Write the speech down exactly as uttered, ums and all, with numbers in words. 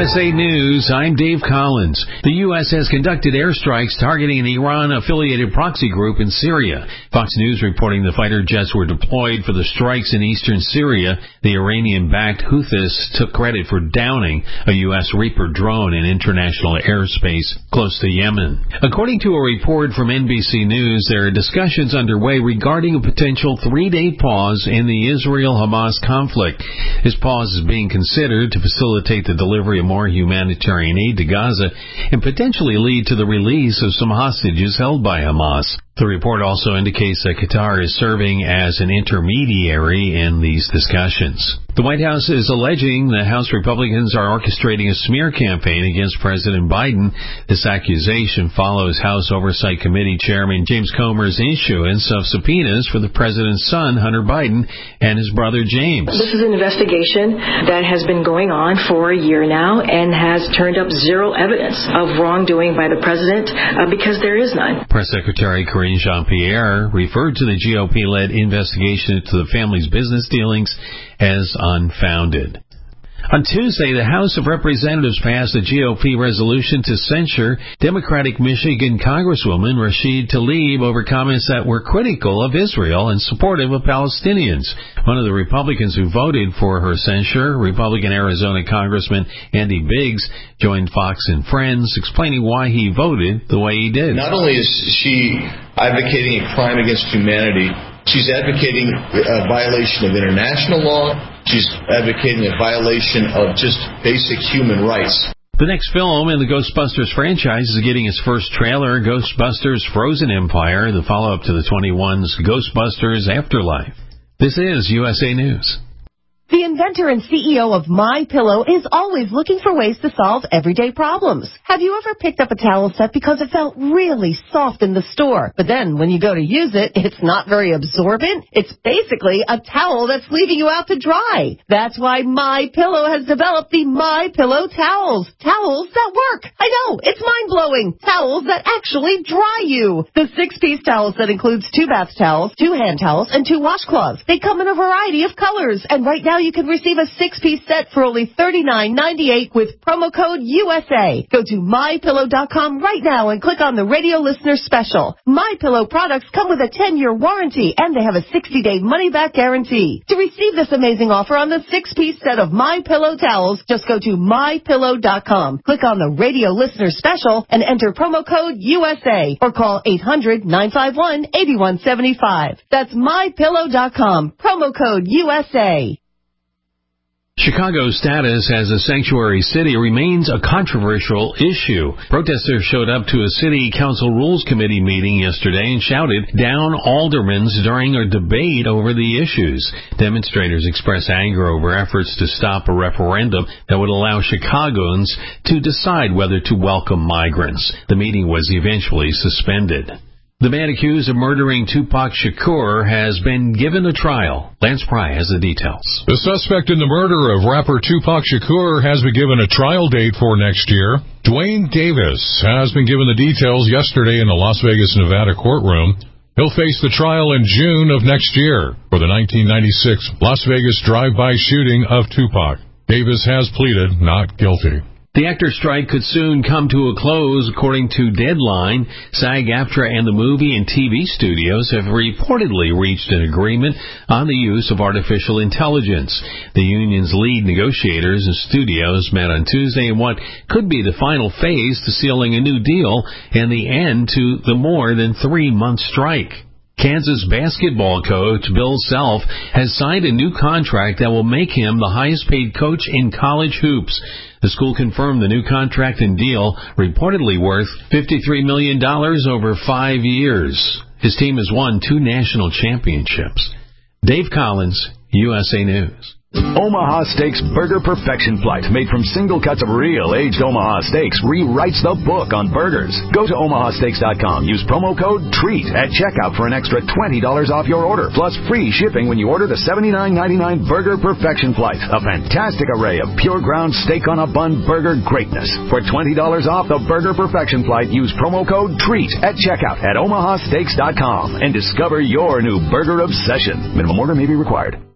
S A News, I'm Dave Collins. The U S has conducted airstrikes targeting an Iran-affiliated proxy group in Syria. Fox News reporting the fighter jets were deployed for the strikes in eastern Syria. The Iranian-backed Houthis took credit for downing a U S Reaper drone in international airspace close to Yemen. According to a report from N B C News, there are discussions underway regarding a potential three-day pause in the Israel-Hamas conflict. This pause is being considered to facilitate the delivery of more humanitarian aid to Gaza and potentially lead to the release of some hostages held by Hamas. The report also indicates that Qatar is serving as an intermediary in these discussions. The White House is alleging that House Republicans are orchestrating a smear campaign against President Biden. This accusation follows House Oversight Committee Chairman James Comer's issuance of subpoenas for the president's son, Hunter Biden, and his brother James. This is an investigation that has been going on for a year now and has turned up zero evidence of wrongdoing by the president uh, because there is none. Press Secretary Karine Jean-Pierre referred to the G O P-led investigation into the family's business dealings as unfounded. On Tuesday, the House of Representatives passed a G O P resolution to censure Democratic Michigan Congresswoman Rashid Tlaib over comments that were critical of Israel and supportive of Palestinians. One of the Republicans who voted for her censure, Republican Arizona Congressman Andy Biggs, joined Fox and Friends, explaining why he voted the way he did. Not only is she advocating a crime against humanity, she's advocating a violation of international law. She's advocating a violation of just basic human rights. The next film in the Ghostbusters franchise is getting its first trailer, Ghostbusters Frozen Empire, the follow-up to the twenty-one's Ghostbusters Afterlife. This is U S A News. The inventor and C E O of MyPillow is always looking for ways to solve everyday problems. Have you ever picked up a towel set because it felt really soft in the store, but then when you go to use it, it's not very absorbent? It's basically a towel that's leaving you out to dry. That's why MyPillow has developed the MyPillow towels. Towels that work. I know, it's mind-blowing. Towels that actually dry you. The six-piece towel set includes two bath towels, two hand towels, and two washcloths. They come in a variety of colors, and right now you can receive a six-piece set for only thirty-nine ninety-eight with promo code U S A. Go to my pillow dot com right now and click on the radio listener special. MyPillow products come with a ten-year warranty, and they have a sixty-day money-back guarantee. To receive this amazing offer on the six-piece set of MyPillow towels, just go to my pillow dot com. Click on the radio listener special and enter promo code U S A or call eight hundred nine five one eight one seven five. That's my pillow dot com. Promo code U S A. Chicago's status as a sanctuary city remains a controversial issue. Protesters showed up to a city council rules committee meeting yesterday and shouted down aldermen during a debate over the issues. Demonstrators expressed anger over efforts to stop a referendum that would allow Chicagoans to decide whether to welcome migrants. The meeting was eventually suspended. The man accused of murdering Tupac Shakur has been given a trial. Lance Pry has the details. The suspect in the murder of rapper Tupac Shakur has been given a trial date for next year. Dwayne Davis has been given the details yesterday in the Las Vegas, Nevada courtroom. He'll face the trial in June of next year for the nineteen ninety-six Las Vegas drive-by shooting of Tupac. Davis has pleaded not guilty. The actor strike could soon come to a close, according to Deadline. SAG-AFTRA and the movie and T V studios have reportedly reached an agreement on the use of artificial intelligence. The union's lead negotiators and studios met on Tuesday in what could be the final phase to sealing a new deal and the end to the more than three-month strike. Kansas basketball coach Bill Self has signed a new contract that will make him the highest-paid coach in college hoops. The school confirmed the new contract and deal, reportedly worth fifty-three million dollars over five years. His team has won two national championships. Dave Collins, U S A News. Omaha Steaks Burger Perfection Flight, made from single cuts of real aged Omaha steaks, rewrites the book on burgers. Go to omaha steaks dot com. Use promo code TREAT at checkout for an extra twenty dollars off your order, plus free shipping when you order the seventy-nine ninety-nine Burger Perfection Flight. A fantastic array of pure ground steak on a bun burger greatness. For twenty dollars off the Burger Perfection Flight, use promo code TREAT at checkout at omaha steaks dot com and discover your new burger obsession. Minimum order may be required.